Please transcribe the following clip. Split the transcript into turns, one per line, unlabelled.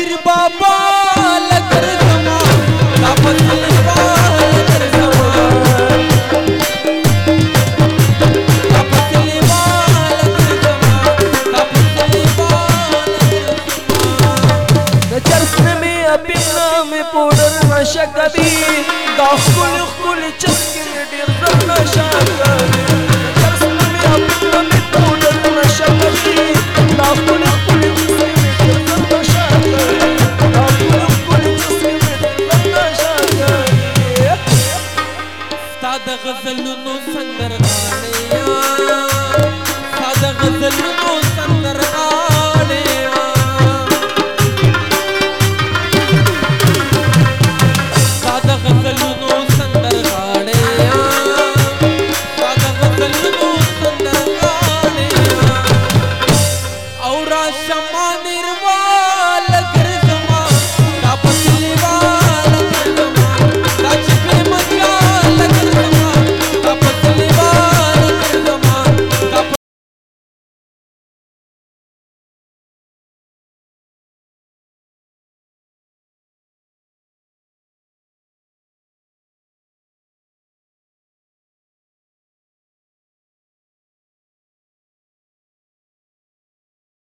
پیر بابا لګر زما دا پسلی وال لګر زما دا پسلی وال لګر زما دا پسلی وال لګر زما د چرس می اپینا می پودر نشه کوي دا خپل خپل چسکې ډیر زړه نشه کوي